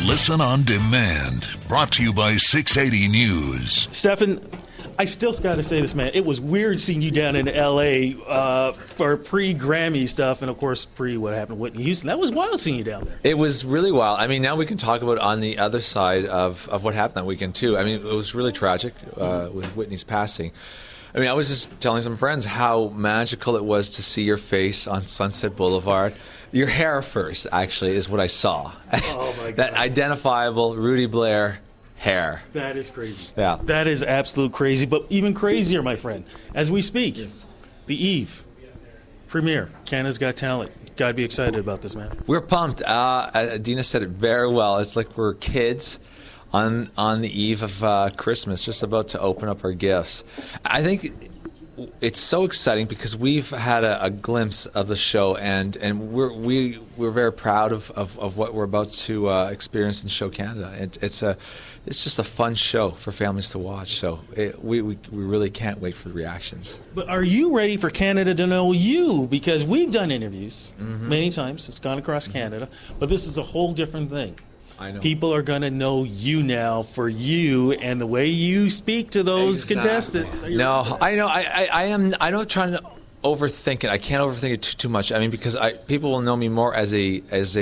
Listen on demand. Brought to you by 680 News. Stefan, I still got to say this, man. It was weird seeing you down in L.A. For pre-Grammy stuff and, of course, what happened to Whitney Houston. That was wild seeing you down there. It was really wild. I mean, now we can talk about on the other side of what happened that weekend, too. I mean, it was really tragic with Whitney's passing. I mean, I was just telling some friends how magical it was to see your face on Sunset Boulevard. Your hair first, actually, is what I saw. Oh, my God. That identifiable Rudy Blair hair. That is crazy. Yeah. That is absolute crazy. But even crazier, my friend, as we speak, the Eve premiere, Canada's Got Talent. Got to be excited about this, man. We're pumped. Dina said it very well. It's like we're kids on the eve of Christmas, just about to open up our gifts. I think it's so exciting because we've had a glimpse of the show, and we're very proud of what we're about to experience in Show Canada. It's just a fun show for families to watch. So we really can't wait for the reactions. But are you ready for Canada to know you? Because we've done interviews many times. It's gone across Canada, but this is a whole different thing. I know. People are going to know you now for you and the way you speak to those contestants. No, I know. I'm not trying to overthink it. I can't overthink it too much. I mean, because people will know me more as a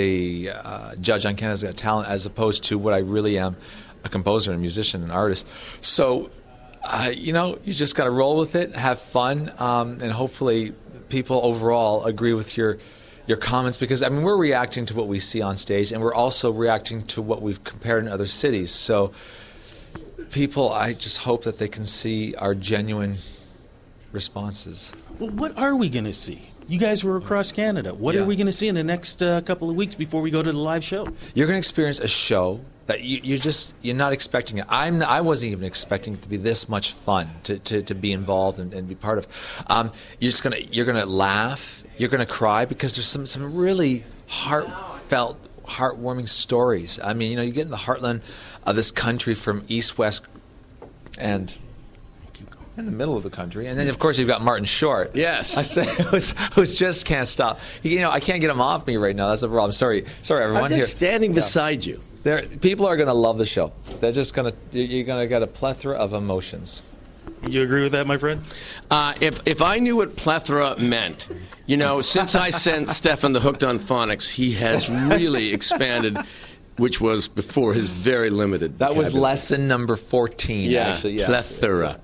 judge on Canada's Got Talent as opposed to what I really am, a composer and musician and artist. So, you just got to roll with it, have fun, and hopefully people overall agree with your comments, because I mean we're reacting to what we see on stage, and we're also reacting to what we've compared in other cities. So people, I just hope that they can see our genuine responses. Well, what are we going to see? You guys were across Canada. What are we going to see in the next couple of weeks before we go to the live show? You're going to experience a show that you're not expecting it. I wasn't even expecting it to be this much fun to be involved and be part of. You're gonna laugh. You're gonna cry because there's some really heartfelt, heartwarming stories. I mean, you get in the heartland of this country from east, west, and in the middle of the country, and then of course you've got Martin Short. Yes, I say who's just can't stop. I can't get him off me right now. That's the problem. Sorry, everyone. I'm just standing beside you. People are going to love the show. They're just going to. You're going to get a plethora of emotions. You agree with that, my friend? If I knew what plethora meant, since I sent Stefan the Hooked on Phonics, he has really expanded, which was before his very limited. That was lesson number 14. Yeah, actually. Yeah. Plethora.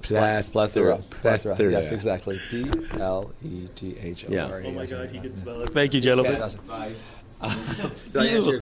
Yes, exactly. Plethora. Yeah. Oh my God, he can spell it. Thank you, gentlemen. Bye.